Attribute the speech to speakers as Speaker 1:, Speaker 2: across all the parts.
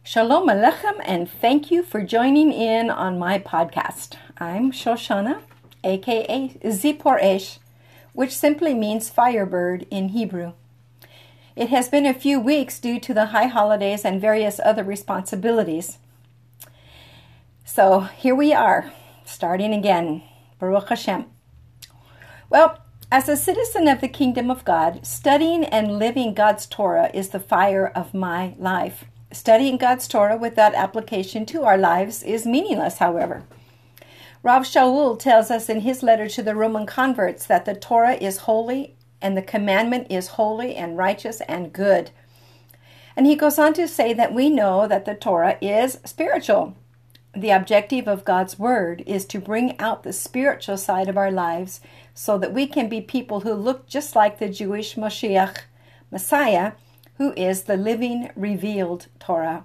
Speaker 1: Shalom Aleichem, and thank you for joining in on my podcast. I'm Shoshana, aka Zipor Esh, which simply means firebird in Hebrew. It has been a few weeks due to the high holidays and various other responsibilities. So here we are, starting again. Baruch Hashem. Well, as a citizen of the kingdom of God, studying and living God's Torah is the fire of my life. Studying God's Torah without application to our lives is meaningless, however. Rav Shaul tells us in his letter to the Roman converts that the Torah is holy and the commandment is holy and righteous and good. And he goes on to say that we know that the Torah is spiritual. The objective of God's Word is to bring out the spiritual side of our lives so that we can be people who look just like the Jewish Moshiach, Messiah, who is the living, revealed Torah.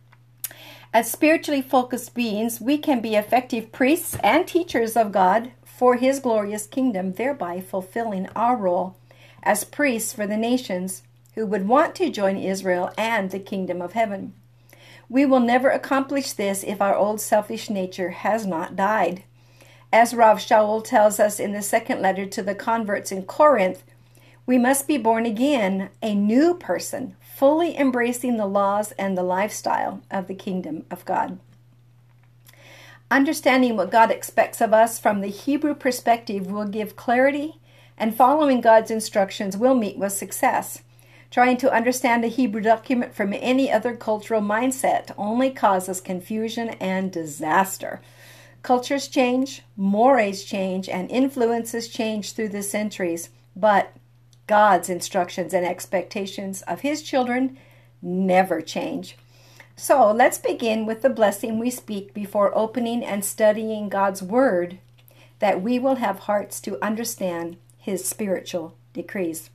Speaker 1: As spiritually focused beings, we can be effective priests and teachers of God for His glorious kingdom, thereby fulfilling our role as priests for the nations who would want to join Israel and the kingdom of heaven. We will never accomplish this if our old selfish nature has not died. As Rav Shaul tells us in the second letter to the converts in Corinth, we must be born again, a new person, fully embracing the laws and the lifestyle of the kingdom of God. Understanding what God expects of us from the Hebrew perspective will give clarity, and following God's instructions will meet with success. Trying to understand a Hebrew document from any other cultural mindset only causes confusion and disaster. Cultures change, mores change, and influences change through the centuries, but God's instructions and expectations of His children never change. So let's begin with the blessing we speak before opening and studying God's Word, that we will have hearts to understand His spiritual decrees.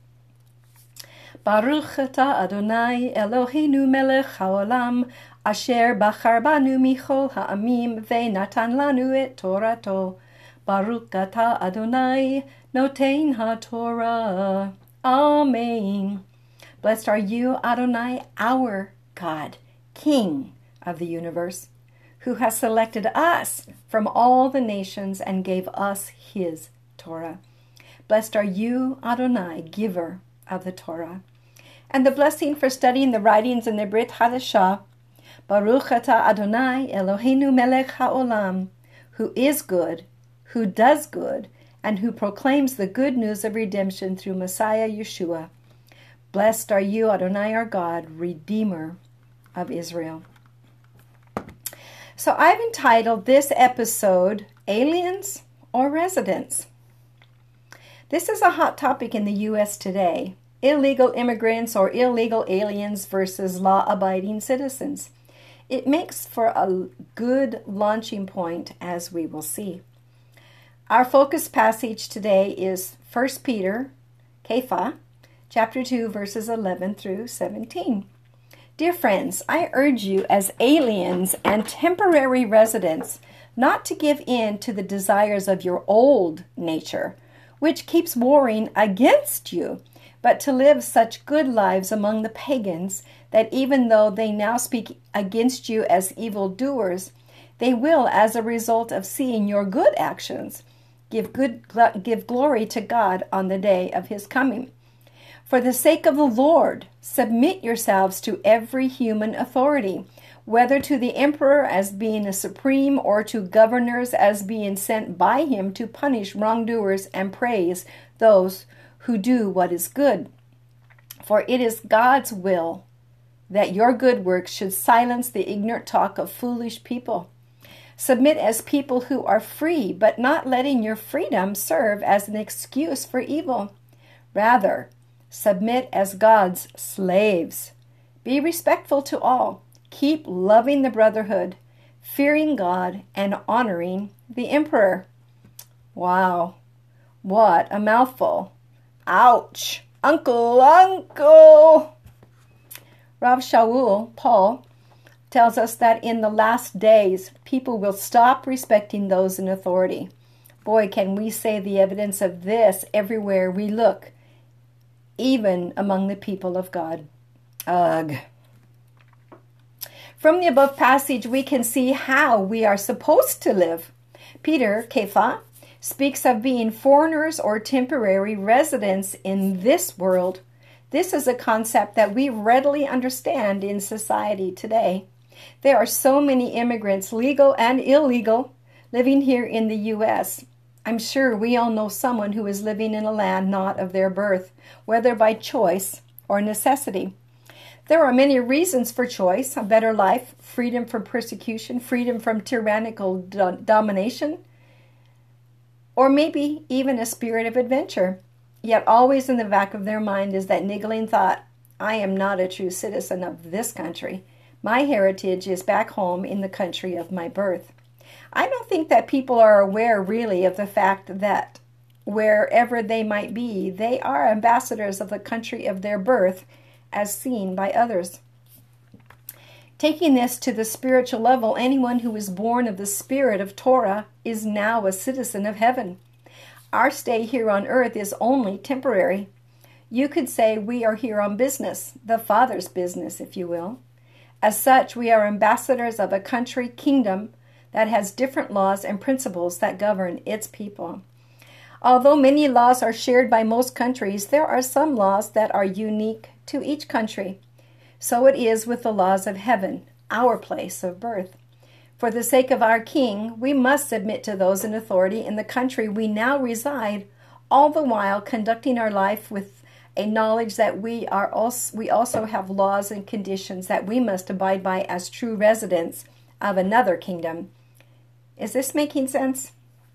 Speaker 1: Baruch atah Adonai Eloheinu melech haolam, asher bachar banu michol ha'amim ve'natan lanu et Torato. Baruch atah Adonai noten haTorah. Amen. Blessed are you, Adonai, our God, King of the universe, who has selected us from all the nations and gave us His Torah. Blessed are you, Adonai, giver of the Torah. And the blessing for studying the writings in the Brit Hadashah, Baruch atah Adonai Eloheinu melech haolam, who is good, who does good, and who proclaims the good news of redemption through Messiah Yeshua. Blessed are you, Adonai our God, Redeemer of Israel. So I've entitled this episode, Aliens or Residents? This is a hot topic in the U.S. today. Illegal immigrants or illegal aliens versus law-abiding citizens. It makes for a good launching point, as we will see. Our focus passage today is 1 Peter, Kepha, chapter 2, verses 11 through 17. Dear friends, I urge you as aliens and temporary residents not to give in to the desires of your old nature, which keeps warring against you, but to live such good lives among the pagans that even though they now speak against you as evildoers, they will, as a result of seeing your good actions, give glory to God on the day of His coming. For the sake of the Lord, submit yourselves to every human authority, whether to the emperor as being a supreme or to governors as being sent by him to punish wrongdoers and praise those who do what is good. For it is God's will that your good works should silence the ignorant talk of foolish people. Submit as people who are free, but not letting your freedom serve as an excuse for evil. Rather, submit as God's slaves. Be respectful to all. Keep loving the brotherhood, fearing God, and honoring the emperor. Wow, what a mouthful. Ouch. Uncle. Rav Shaul, Paul, tells us that in the last days, people will stop respecting those in authority. Boy, can we say the evidence of this everywhere we look, even among the people of God. Ugh. From the above passage, we can see how we are supposed to live. Peter, Kepha, speaks of being foreigners or temporary residents in this world. This is a concept that we readily understand in society today. There are so many immigrants, legal and illegal, living here in the U.S. I'm sure we all know someone who is living in a land not of their birth, whether by choice or necessity. There are many reasons for choice: a better life, freedom from persecution, freedom from tyrannical domination, or maybe even a spirit of adventure. Yet always in the back of their mind is that niggling thought, I am not a true citizen of this country. My heritage is back home in the country of my birth. I don't think that people are aware really of the fact that wherever they might be, they are ambassadors of the country of their birth as seen by others. Taking this to the spiritual level, anyone who is born of the spirit of Torah is now a citizen of heaven. Our stay here on earth is only temporary. You could say we are here on business, the Father's business, if you will. As such, we are ambassadors of a country, kingdom, that has different laws and principles that govern its people. Although many laws are shared by most countries, there are some laws that are unique to each country. So it is with the laws of heaven, our place of birth. For the sake of our King, we must submit to those in authority in the country we now reside, all the while conducting our life with a knowledge that we also have laws and conditions that we must abide by as true residents of another kingdom. Is this making sense?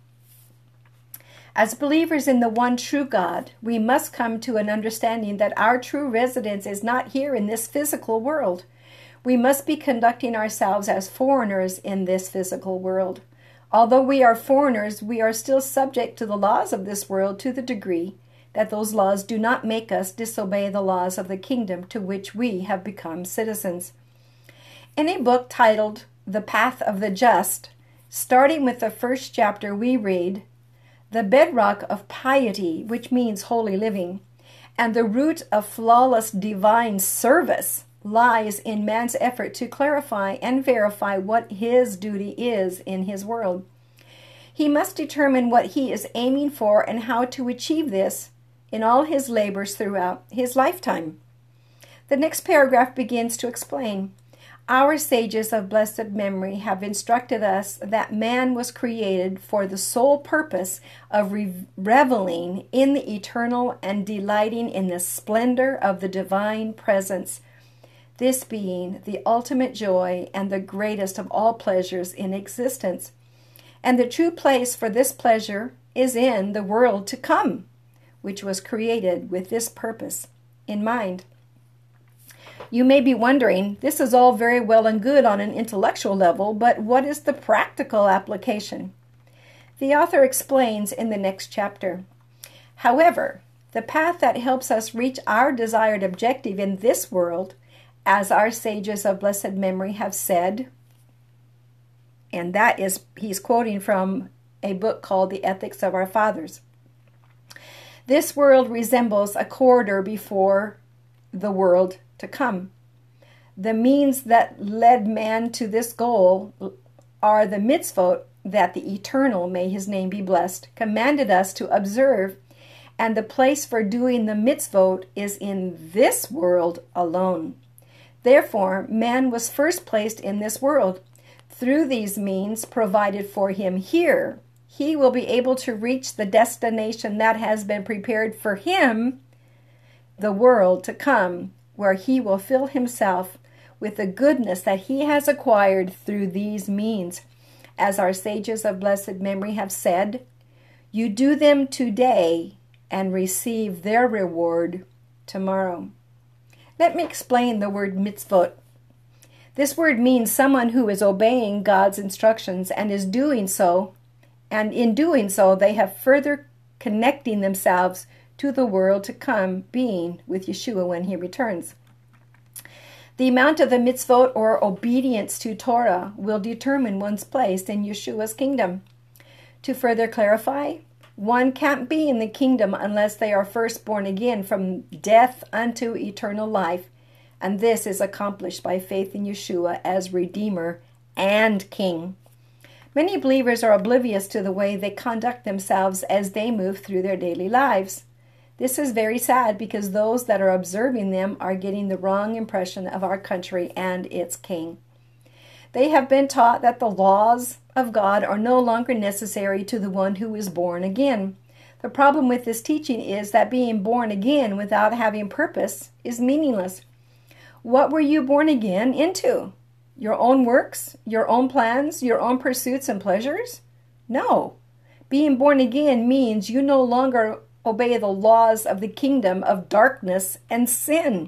Speaker 1: As believers in the one true God, we must come to an understanding that our true residence is not here in this physical world. We must be conducting ourselves as foreigners in this physical world. Although we are foreigners, we are still subject to the laws of this world to the degree that those laws do not make us disobey the laws of the kingdom to which we have become citizens. In a book titled The Path of the Just, starting with the first chapter, we read, "The bedrock of piety, which means holy living, and the root of flawless divine service lies in man's effort to clarify and verify what his duty is in his world. He must determine what he is aiming for and how to achieve this in all his labors throughout his lifetime." The next paragraph begins to explain, "Our sages of blessed memory have instructed us that man was created for the sole purpose of reveling in the eternal and delighting in the splendor of the divine presence, this being the ultimate joy and the greatest of all pleasures in existence. And the true place for this pleasure is in the world to come, which was created with this purpose in mind." You may be wondering, this is all very well and good on an intellectual level, but what is the practical application? The author explains in the next chapter. However, the path that helps us reach our desired objective in this world, as our sages of blessed memory have said, and that is, he's quoting from a book called The Ethics of Our Fathers. This world resembles a corridor before the world to come. The means that led man to this goal are the mitzvot that the Eternal, may his name be blessed, commanded us to observe, and the place for doing the mitzvot is in this world alone. Therefore, man was first placed in this world. Through these means provided for him here, he will be able to reach the destination that has been prepared for him, the world to come, where he will fill himself with the goodness that he has acquired through these means. As our sages of blessed memory have said, you do them today and receive their reward tomorrow. Let me explain the word mitzvot. This word means someone who is obeying God's instructions and is doing so, and in doing so they have further connecting themselves to the world to come, being with Yeshua when he returns. The amount of the mitzvot or obedience to Torah will determine one's place in Yeshua's kingdom. To further clarify, one can't be in the kingdom unless they are first born again from death unto eternal life, and this is accomplished by faith in Yeshua as Redeemer and King. Many believers are oblivious to the way they conduct themselves as they move through their daily lives. This is very sad because those that are observing them are getting the wrong impression of our country and its king. They have been taught that the laws of God are no longer necessary to the one who is born again. The problem with this teaching is that being born again without having purpose is meaningless. What were you born again into? Your own works, your own plans, your own pursuits and pleasures? No. Being born again means you no longer obey the laws of the kingdom of darkness and sin.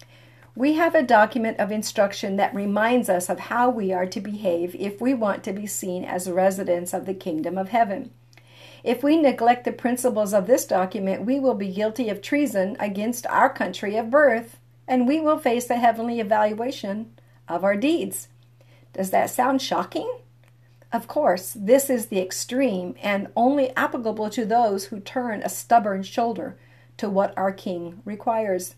Speaker 1: We have a document of instruction that reminds us of how we are to behave if we want to be seen as residents of the kingdom of heaven. If we neglect the principles of this document, we will be guilty of treason against our country of birth, and we will face the heavenly evaluation of our deeds. Does that sound shocking? Of course, this is the extreme and only applicable to those who turn a stubborn shoulder to what our King requires.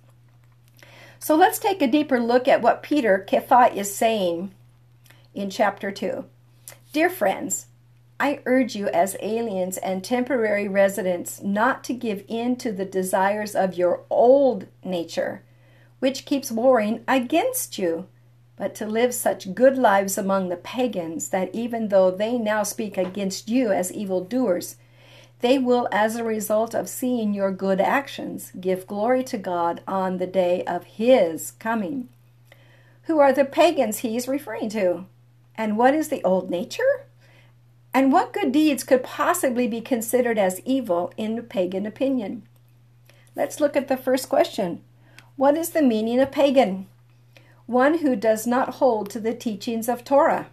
Speaker 1: So let's take a deeper look at what Peter Kepha is saying in chapter 2. Dear friends, I urge you as aliens and temporary residents not to give in to the desires of your old nature, which keeps warring against you, but to live such good lives among the pagans that even though they now speak against you as evildoers, they will, as a result of seeing your good actions, give glory to God on the day of His coming. Who are the pagans he is referring to? And what is the old nature? And what good deeds could possibly be considered as evil in pagan opinion? Let's look at the first question. What is the meaning of pagan? One who does not hold to the teachings of Torah.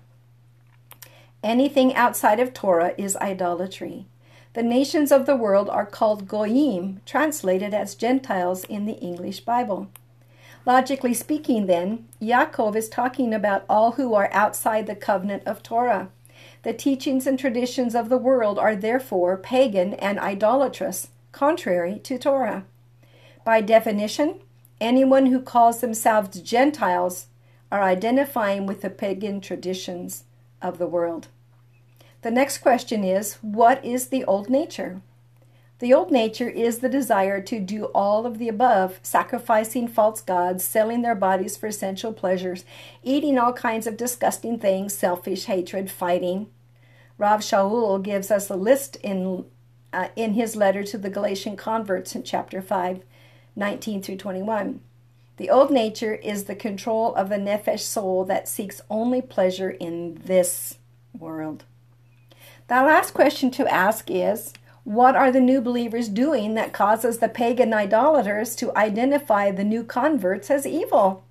Speaker 1: Anything outside of Torah is idolatry. The nations of the world are called goyim, translated as Gentiles in the English Bible. Logically speaking, then, Yaakov is talking about all who are outside the covenant of Torah. The teachings and traditions of the world are therefore pagan and idolatrous, contrary to Torah. By definition, anyone who calls themselves Gentiles are identifying with the pagan traditions of the world. The next question is, what is the old nature? The old nature is the desire to do all of the above, sacrificing false gods, selling their bodies for sensual pleasures, eating all kinds of disgusting things, selfish hatred, fighting. Rav Shaul gives us a list in his letter to the Galatian converts in chapter 5, 19 through 21. The old nature is the control of the nefesh soul that seeks only pleasure in this world. The last question to ask is, what are the new believers doing that causes the pagan idolaters to identify the new converts as evil?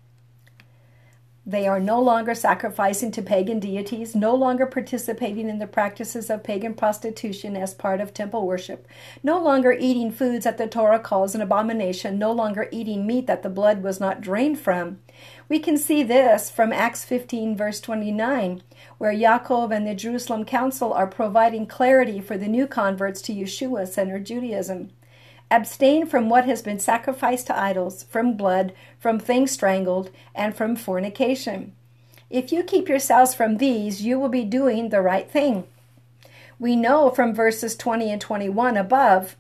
Speaker 1: They are no longer sacrificing to pagan deities, no longer participating in the practices of pagan prostitution as part of temple worship, no longer eating foods that the Torah calls an abomination, no longer eating meat that the blood was not drained from. We can see this from Acts 15, verse 29, where Yaakov and the Jerusalem Council are providing clarity for the new converts to Yeshua-centered Judaism. Abstain from what has been sacrificed to idols, from blood, from things strangled, and from fornication. If you keep yourselves from these, you will be doing the right thing. We know from verses 20 and 21 above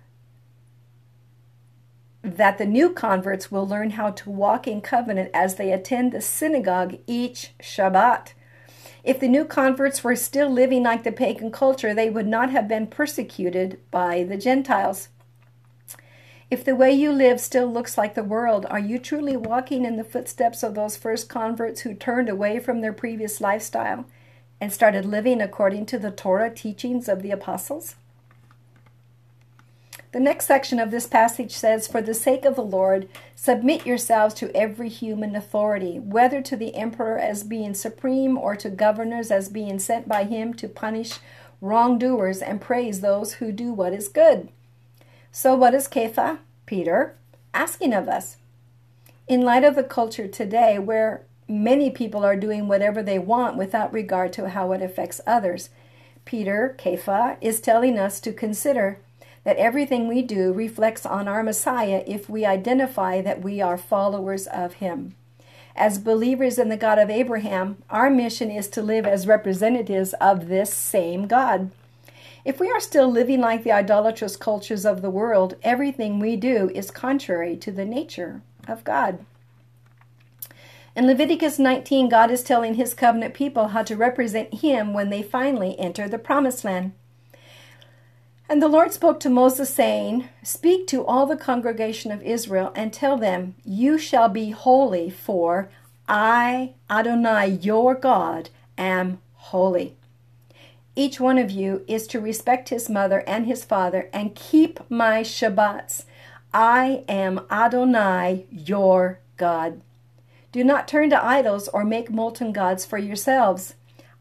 Speaker 1: that the new converts will learn how to walk in covenant as they attend the synagogue each Shabbat. If the new converts were still living like the pagan culture, they would not have been persecuted by the Gentiles. If the way you live still looks like the world, are you truly walking in the footsteps of those first converts who turned away from their previous lifestyle and started living according to the Torah teachings of the apostles? The next section of this passage says, "For the sake of the Lord, submit yourselves to every human authority, whether to the emperor as being supreme or to governors as being sent by him to punish wrongdoers and praise those who do what is good." So what is Kepha, Peter, asking of us? In light of the culture today, where many people are doing whatever they want without regard to how it affects others, Peter, Kepha, is telling us to consider that everything we do reflects on our Messiah if we identify that we are followers of him. As believers in the God of Abraham, our mission is to live as representatives of this same God. If we are still living like the idolatrous cultures of the world, everything we do is contrary to the nature of God. In Leviticus 19, God is telling his covenant people how to represent him when they finally enter the promised land. And the Lord spoke to Moses, saying, "Speak to all the congregation of Israel and tell them, you shall be holy, for I, Adonai, your God, am holy. Each one of you is to respect his mother and his father and keep my Shabbats. I am Adonai, your God. Do not turn to idols or make molten gods for yourselves.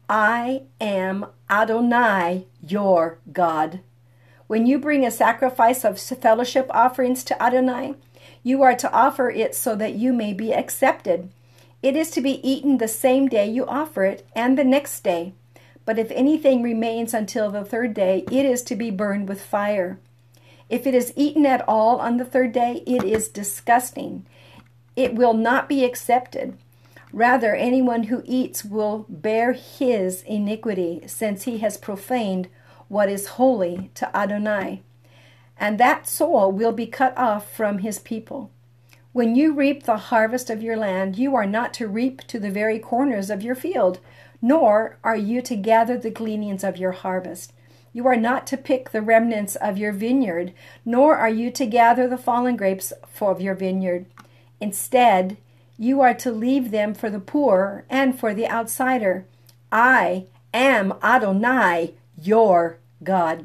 Speaker 1: I am Adonai, your God. When you bring a sacrifice of fellowship offerings to Adonai, you are to offer it so that you may be accepted. It is to be eaten the same day you offer it and the next day. But if anything remains until the third day, it is to be burned with fire. If it is eaten at all on the third day, it is disgusting. It will not be accepted. Rather, anyone who eats will bear his iniquity, since he has profaned what is holy to Adonai. And that soul will be cut off from his people. When you reap the harvest of your land, you are not to reap to the very corners of your field, nor are you to gather the gleanings of your harvest. You are not to pick the remnants of your vineyard, nor are you to gather the fallen grapes of your vineyard. Instead, you are to leave them for the poor and for the outsider. I am Adonai, your God.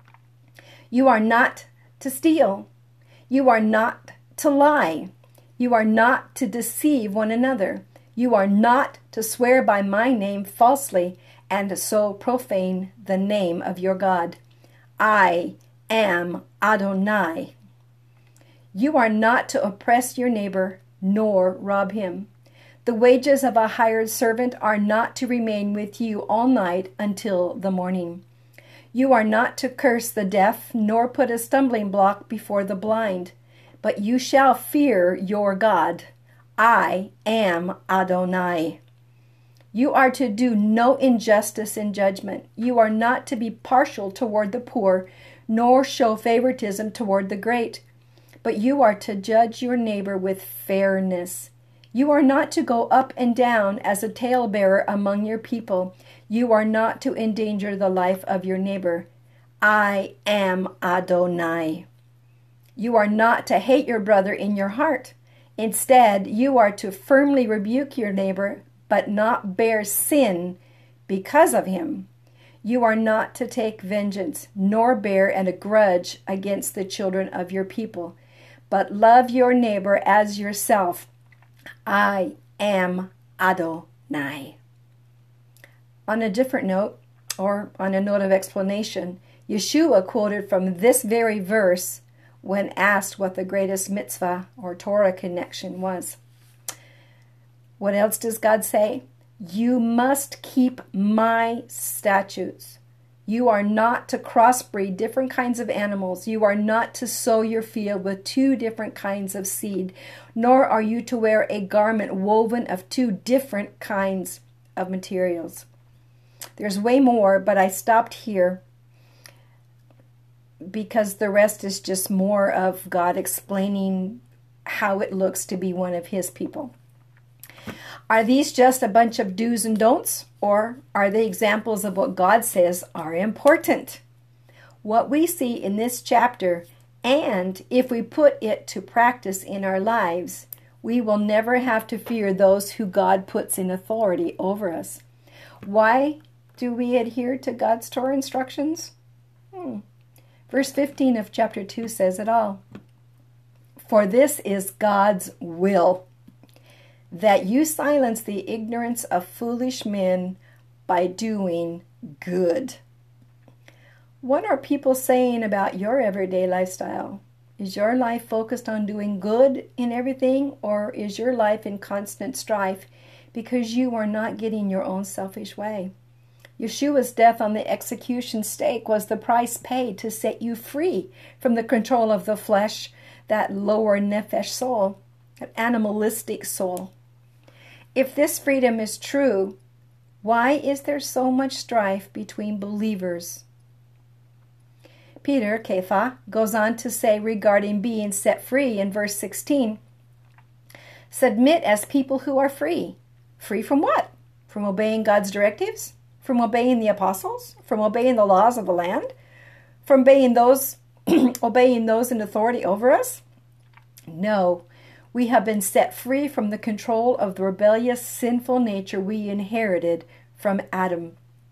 Speaker 1: You are not to steal. You are not to lie. You are not to deceive one another. You are not to swear by my name falsely and so profane the name of your God. I am Adonai. You are not to oppress your neighbor nor rob him. The wages of a hired servant are not to remain with you all night until the morning. You are not to curse the deaf nor put a stumbling block before the blind, but you shall fear your God. I am Adonai. You are to do no injustice in judgment. You are not to be partial toward the poor, nor show favoritism toward the great. But you are to judge your neighbor with fairness. You are not to go up and down as a talebearer among your people. You are not to endanger the life of your neighbor. I am Adonai. You are not to hate your brother in your heart. Instead, you are to firmly rebuke your neighbor, but not bear sin because of him. You are not to take vengeance, nor bear a grudge against the children of your people, but love your neighbor as yourself. I am Adonai. On a different note, or on a note of explanation, Yeshua quoted from this very verse when asked what the greatest mitzvah or Torah connection was. What else does God say? You must keep my statutes. You are not to crossbreed different kinds of animals. You are not to sow your field with two different kinds of seed, nor are you to wear a garment woven of two different kinds of materials. There's way more, but I stopped here because the rest is just more of God explaining how it looks to be one of his people. Are these just a bunch of do's and don'ts, or are they examples of what God says are important? What we see in this chapter, and if we put it to practice in our lives, we will never have to fear those who God puts in authority over us. Why do we adhere to God's Torah instructions? Verse 15 of chapter 2 says it all. For this is God's will, that you silence the ignorance of foolish men by doing good. What are people saying about your everyday lifestyle? Is your life focused on doing good in everything, or is your life in constant strife because you are not getting your own selfish way? Yeshua's death on the execution stake was the price paid to set you free from the control of the flesh, that lower nephesh soul, that animalistic soul. If this freedom is true, why is there so much strife between believers? Peter, Kepha, goes on to say regarding being set free in verse 16, submit as people who are free. Free from what? From obeying God's directives? From obeying the apostles? From obeying the laws of the land? From obeying those in authority over us? No, we have been set free from the control of the rebellious, sinful nature we inherited from Adam.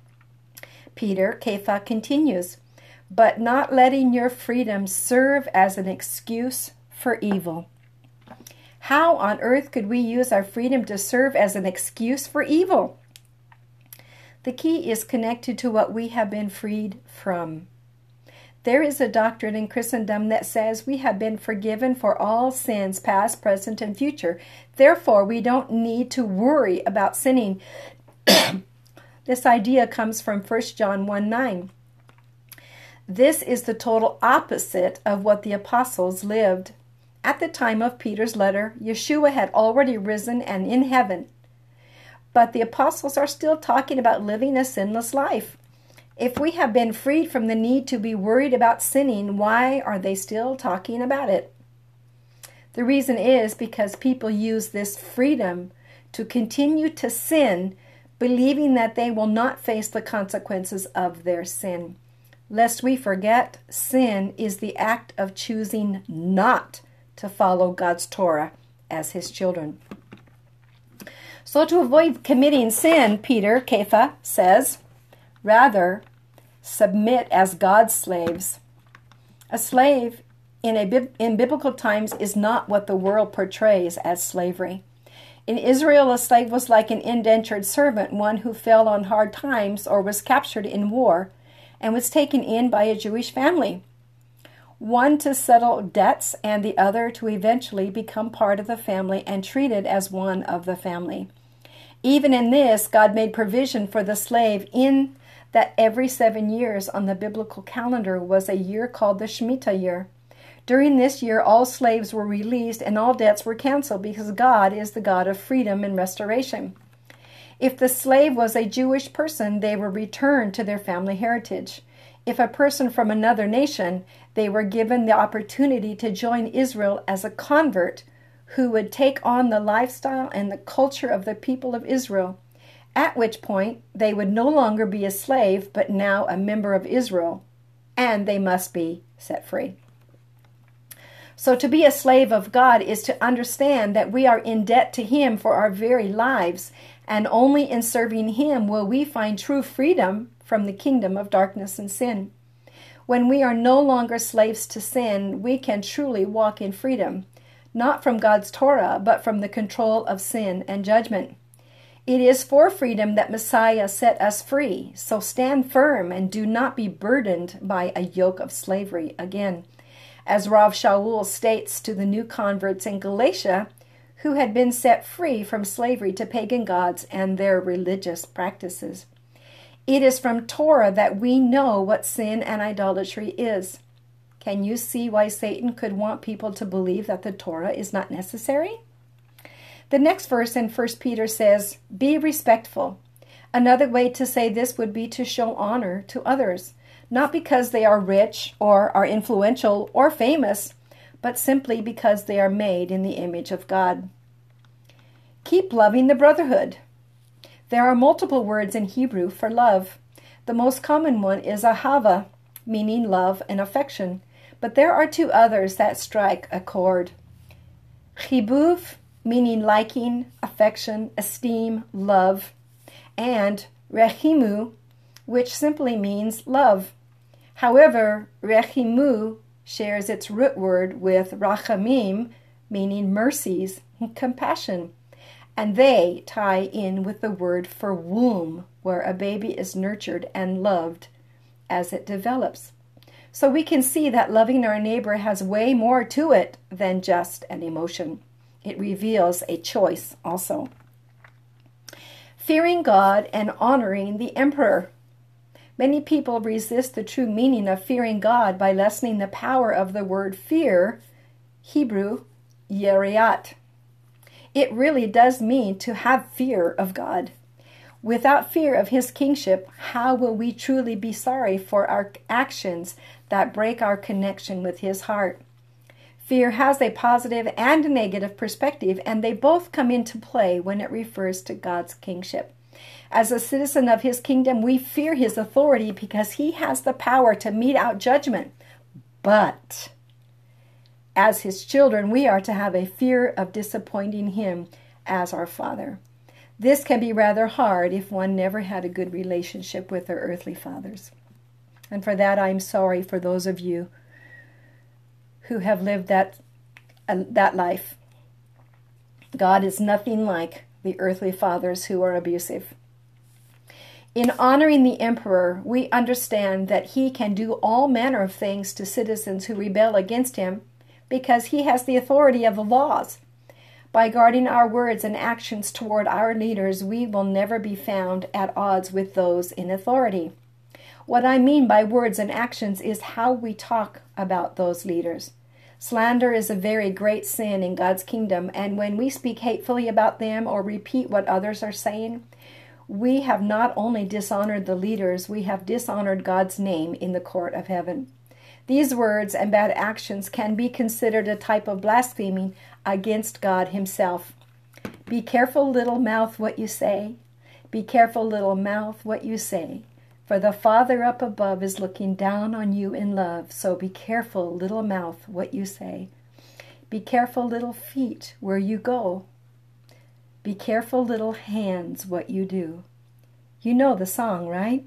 Speaker 1: Peter, Kepha, continues, but not letting your freedom serve as an excuse for evil. How on earth could we use our freedom to serve as an excuse for evil? The key is connected to what we have been freed from. There is a doctrine in Christendom that says we have been forgiven for all sins, past, present, and future. Therefore, we don't need to worry about sinning. This idea comes from 1 John 1:9. This is the total opposite of what the apostles lived. At the time of Peter's letter, Yeshua had already risen and in heaven. But the apostles are still talking about living a sinless life. If we have been freed from the need to be worried about sinning, why are they still talking about it? The reason is because people use this freedom to continue to sin, believing that they will not face the consequences of their sin. Lest we forget, sin is the act of choosing not to follow God's Torah as his children. So to avoid committing sin, Peter, Kepha, says, rather, submit as God's slaves. A slave in biblical times is not what the world portrays as slavery. In Israel, a slave was like an indentured servant, one who fell on hard times or was captured in war and was taken in by a Jewish family. One to settle debts and the other to eventually become part of the family and treated as one of the family. Even in this, God made provision for the slave in that every 7 years on the biblical calendar was a year called the Shemitah year. During this year, all slaves were released and all debts were canceled because God is the God of freedom and restoration. If the slave was a Jewish person, they were returned to their family heritage. If a person from another nation, they were given the opportunity to join Israel as a convert who would take on the lifestyle and the culture of the people of Israel, at which point they would no longer be a slave, but now a member of Israel, and they must be set free. So to be a slave of God is to understand that we are in debt to him for our very lives, and only in serving him will we find true freedom from the kingdom of darkness and sin. When we are no longer slaves to sin, we can truly walk in freedom, not from God's Torah, but from the control of sin and judgment. It is for freedom that Messiah set us free, so stand firm and do not be burdened by a yoke of slavery again. As Rav Shaul states to the new converts in Galatia, who had been set free from slavery to pagan gods and their religious practices. It is from Torah that we know what sin and idolatry is. Can you see why Satan could want people to believe that the Torah is not necessary? The next verse in 1 Peter says, be respectful. Another way to say this would be to show honor to others, not because they are rich or are influential or famous, but simply because they are made in the image of God. Keep loving the brotherhood. There are multiple words in Hebrew for love. The most common one is ahava, meaning love and affection, but there are two others that strike a chord. Chibuv, meaning liking, affection, esteem, love, and rechimu, which simply means love. However, rechimu shares its root word with rachamim, meaning mercies and compassion, and they tie in with the word for womb, where a baby is nurtured and loved as it develops. So we can see that loving our neighbor has way more to it than just an emotion. It reveals a choice also. Fearing God and honoring the emperor. Many people resist the true meaning of fearing God by lessening the power of the word fear, Hebrew, yeriat. It really does mean to have fear of God. Without fear of his kingship, how will we truly be sorry for our actions that break our connection with his heart? Fear has a positive and a negative perspective, and they both come into play when it refers to God's kingship. As a citizen of his kingdom, we fear his authority because he has the power to mete out judgment. But as his children, we are to have a fear of disappointing him as our Father. This can be rather hard if one never had a good relationship with their earthly fathers. And for that, I'm sorry for those of you who have lived that life. God is nothing like the earthly fathers who are abusive. In honoring the emperor, we understand that he can do all manner of things to citizens who rebel against him because he has the authority of the laws. By guarding our words and actions toward our leaders, we will never be found at odds with those in authority. What I mean by words and actions is how we talk about those leaders. Slander is a very great sin in God's kingdom, and when we speak hatefully about them or repeat what others are saying, we have not only dishonored the leaders, we have dishonored God's name in the court of heaven. These words and bad actions can be considered a type of blaspheming against God himself. Be careful, little mouth, what you say. Be careful, little mouth, what you say. For the Father up above is looking down on you in love. So be careful, little mouth, what you say. Be careful, little feet, where you go. Be careful, little hands, what you do. You know the song, right?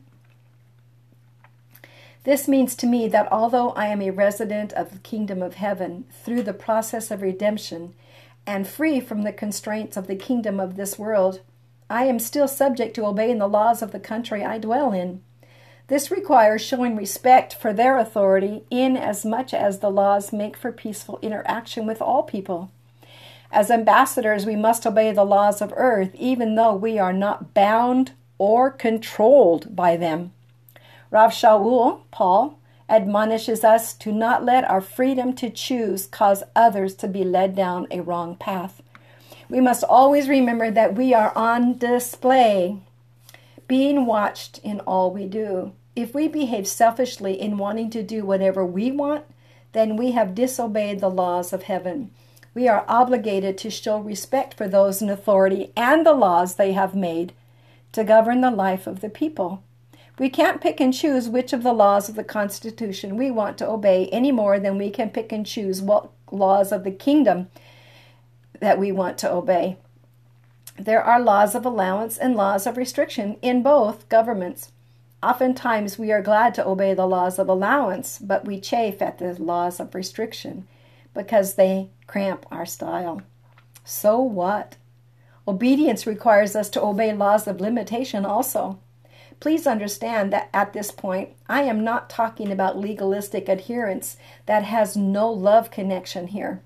Speaker 1: This means to me that although I am a resident of the kingdom of heaven through the process of redemption and free from the constraints of the kingdom of this world, I am still subject to obeying the laws of the country I dwell in. This requires showing respect for their authority in as much as the laws make for peaceful interaction with all people. As ambassadors, we must obey the laws of earth, even though we are not bound or controlled by them. Rav Shaul, Paul, admonishes us to not let our freedom to choose cause others to be led down a wrong path. We must always remember that we are on display, being watched in all we do. If we behave selfishly in wanting to do whatever we want, then we have disobeyed the laws of heaven. We are obligated to show respect for those in authority and the laws they have made to govern the life of the people. We can't pick and choose which of the laws of the Constitution we want to obey any more than we can pick and choose what laws of the kingdom that we want to obey. There are laws of allowance and laws of restriction in both governments. Oftentimes we are glad to obey the laws of allowance, but we chafe at the laws of restriction because they cramp our style. So what? Obedience requires us to obey laws of limitation also. Please understand that at this point, I am not talking about legalistic adherence that has no love connection here.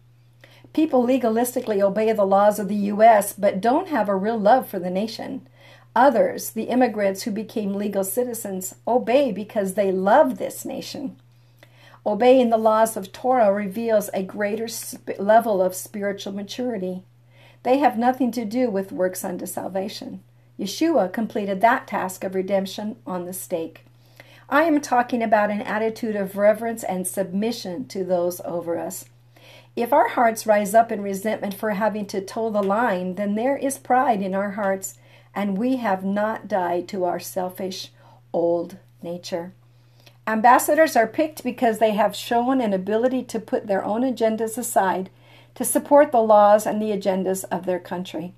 Speaker 1: People legalistically obey the laws of the U.S., but don't have a real love for the nation. Others, the immigrants who became legal citizens, obey because they love this nation. Obeying the laws of Torah reveals a greater level of spiritual maturity. They have nothing to do with works unto salvation. Yeshua completed that task of redemption on the stake. I am talking about an attitude of reverence and submission to those over us. If our hearts rise up in resentment for having to toe the line, then there is pride in our hearts, and we have not died to our selfish old nature. Ambassadors are picked because they have shown an ability to put their own agendas aside to support the laws and the agendas of their country.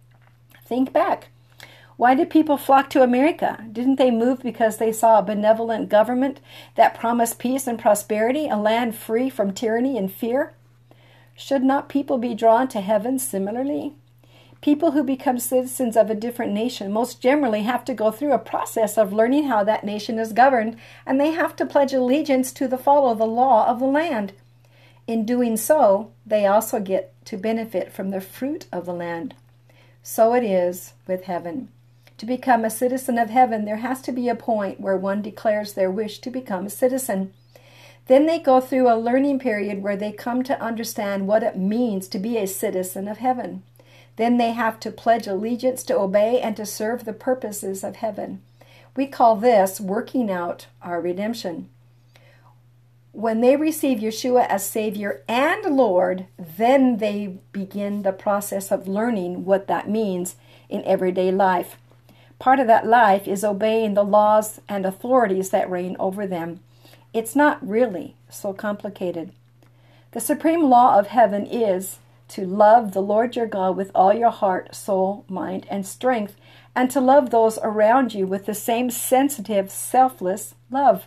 Speaker 1: Think back. Why did people flock to America? Didn't they move because they saw a benevolent government that promised peace and prosperity, a land free from tyranny and fear? Should not people be drawn to heaven similarly? People who become citizens of a different nation most generally have to go through a process of learning how that nation is governed, and they have to pledge allegiance to follow the law of the land. In doing so, they also get to benefit from the fruit of the land. So it is with heaven. To become a citizen of heaven, there has to be a point where one declares their wish to become a citizen. Then they go through a learning period where they come to understand what it means to be a citizen of heaven. Then they have to pledge allegiance to obey and to serve the purposes of heaven. We call this working out our redemption. When they receive Yeshua as Savior and Lord, then they begin the process of learning what that means in everyday life. Part of that life is obeying the laws and authorities that reign over them. It's not really so complicated. The supreme law of heaven is to love the Lord your God with all your heart, soul, mind, and strength, and to love those around you with the same sensitive, selfless love.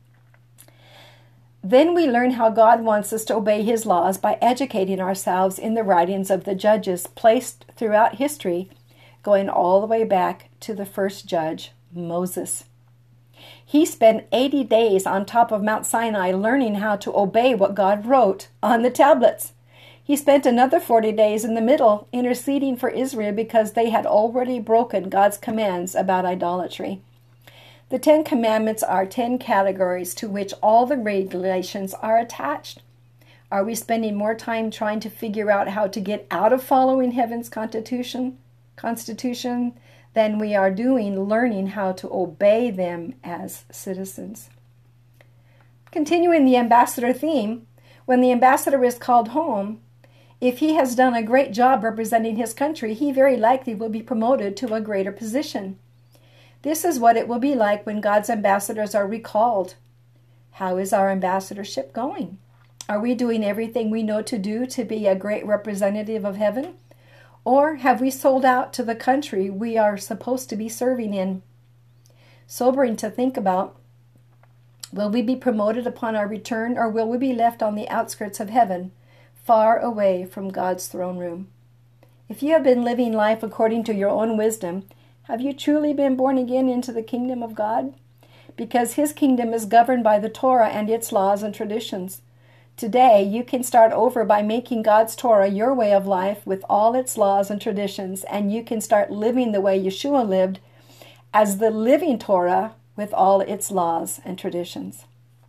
Speaker 1: Then we learn how God wants us to obey His laws by educating ourselves in the writings of the judges placed throughout history, going all the way back to the first judge, Moses. He spent 80 days on top of Mount Sinai learning how to obey what God wrote on the tablets. He spent another 40 days in the middle interceding for Israel because they had already broken God's commands about idolatry. The 10 Commandments are 10 categories to which all the regulations are attached. Are we spending more time trying to figure out how to get out of following heaven's constitution than we are doing learning how to obey them as citizens? Continuing the ambassador theme, when the ambassador is called home, if he has done a great job representing his country, he very likely will be promoted to a greater position. This is what it will be like when God's ambassadors are recalled. How is our ambassadorship going? Are we doing everything we know to do to be a great representative of heaven? Or have we sold out to the country we are supposed to be serving in? Sobering to think about. Will we be promoted upon our return, or will we be left on the outskirts of heaven, far away from God's throne room? If you have been living life according to your own wisdom, have you truly been born again into the kingdom of God? Because His kingdom is governed by the Torah and its laws and traditions. Today, you can start over by making God's Torah your way of life with all its laws and traditions, and you can start living the way Yeshua lived as the living Torah with all its laws and traditions.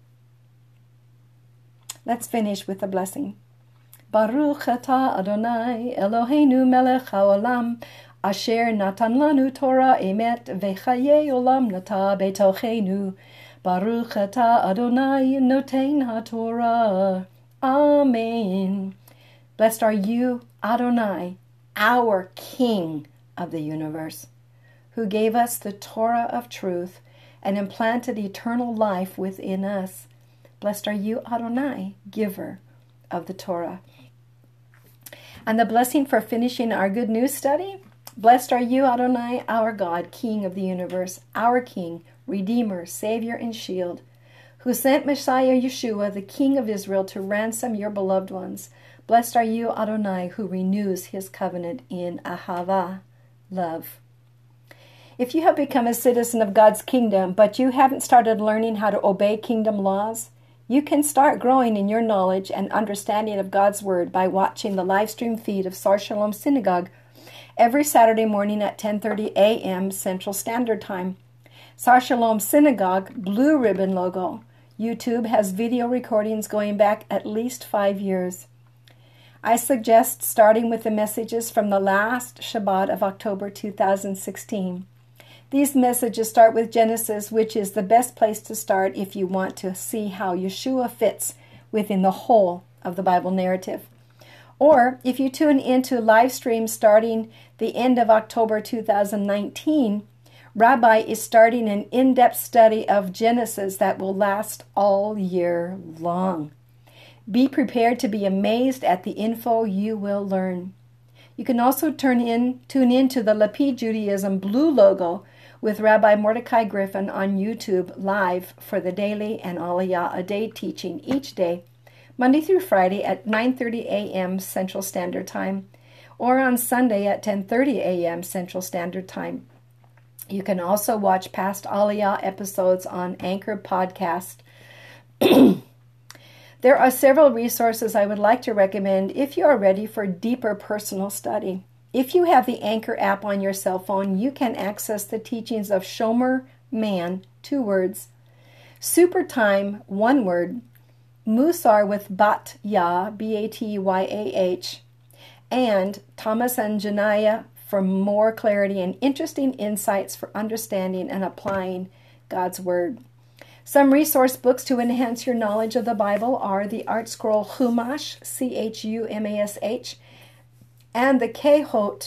Speaker 1: Let's finish with a blessing. Baruch atah Adonai Eloheinu melech haolam, asher natan lanu Torah emet vechayei olam nata betochenu. Baruch atah Adonai noten haTorah. Amen. Blessed are you, Adonai, our King of the universe, who gave us the Torah of truth and implanted eternal life within us. Blessed are you, Adonai, giver of the Torah. And the blessing for finishing our Good News study. Blessed are you, Adonai, our God, King of the universe, our King, Redeemer, Savior, and Shield, who sent Messiah Yeshua, the King of Israel, to ransom your beloved ones. Blessed are you, Adonai, who renews His covenant in Ahava, love. If you have become a citizen of God's kingdom, but you haven't started learning how to obey kingdom laws, you can start growing in your knowledge and understanding of God's Word by watching the live stream feed of Sar Shalom Synagogue every Saturday morning at 10:30 a.m. Central Standard Time. Sar Shalom Synagogue blue ribbon logo. YouTube has video recordings going back at least 5 years. I suggest starting with the messages from the last Shabbat of October 2016. These messages start with Genesis, which is the best place to start if you want to see how Yeshua fits within the whole of the Bible narrative. Or if you tune into live streams starting the end of October 2019, Rabbi is starting an in-depth study of Genesis that will last all year long. Be prepared to be amazed at the info you will learn. You can also tune in to the Lapid Judaism blue logo with Rabbi Mordecai Griffin on YouTube live for the daily and Aliyah a day teaching each day, Monday through Friday at 9:30 a.m. Central Standard Time, or on Sunday at 10:30 a.m. Central Standard Time. You can also watch past Aliyah episodes on Anchor Podcast. There are several resources I would like to recommend if you are ready for deeper personal study. If you have the Anchor app on your cell phone, you can access the teachings of Shomer Man, 2 words, Super Time, 1 word, Musar with Bat Yah, Batyah, and Thomas and Janaya for more clarity and interesting insights for understanding and applying God's Word. Some resource books to enhance your knowledge of the Bible are the Art Scroll Chumash, Chumash, and the Kehot,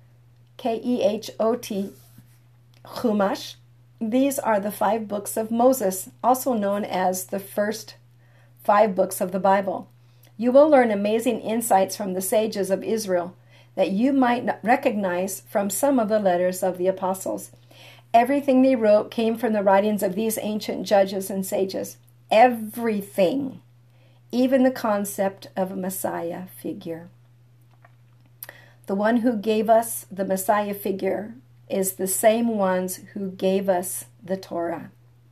Speaker 1: Kehot, Chumash. These are the 5 books of Moses, also known as the first 5 books of the Bible. You will learn amazing insights from the sages of Israel that you might not recognize from some of the letters of the apostles. Everything they wrote came from the writings of these ancient judges and sages. Everything, even the concept of a Messiah figure. The one who gave us the Messiah figure is the same ones who gave us the Torah.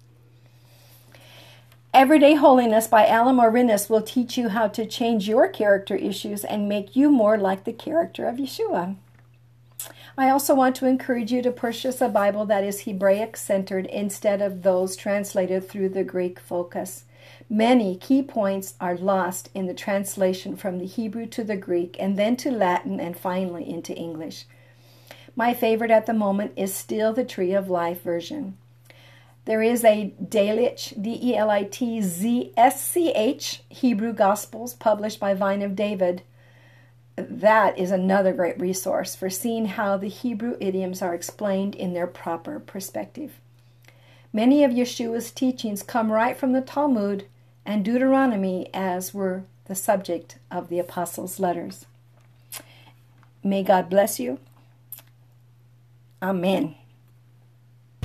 Speaker 1: Everyday Holiness by Alan Morinis will teach you how to change your character issues and make you more like the character of Yeshua. I also want to encourage you to purchase a Bible that is Hebraic-centered instead of those translated through the Greek focus. Many key points are lost in the translation from the Hebrew to the Greek and then to Latin and finally into English. My favorite at the moment is still the Tree of Life version. There is a Delitzsch, Delitzsch, Hebrew Gospels, published by Vine of David. That is another great resource for seeing how the Hebrew idioms are explained in their proper perspective. Many of Yeshua's teachings come right from the Talmud and Deuteronomy, as were the subject of the apostles' letters. May God bless you. Amen.